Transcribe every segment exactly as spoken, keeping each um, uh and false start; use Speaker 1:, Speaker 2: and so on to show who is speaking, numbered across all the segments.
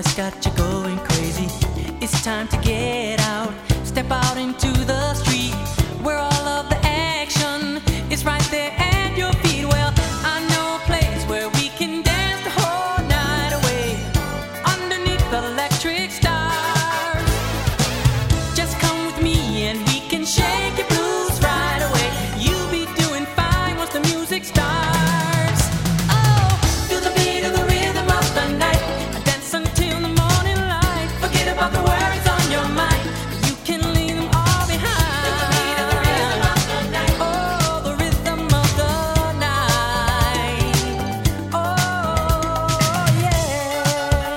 Speaker 1: has got you going crazy. It's time to get out, step out into the street, where all of the action is right there at your feet. Well, I know a place where we can dance the whole night away, underneath the electric stars. Just come with me and we can shake your blues right away. You'll be doing fine once the music starts. Oh, feel the beat of the rhythm of the night, dance until the morning light. Forget about the worries on your mind, you can leave them all behind. Feel the beat of the rhythm of the night. Oh, the rhythm of the night. Oh, yeah.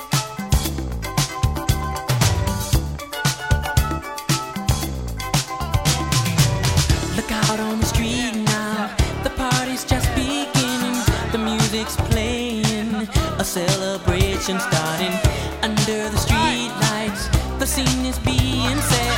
Speaker 1: Look out on the street now, the party's just beginning. The music's playing, a celebration starting. Under the street lights, the scene is being set.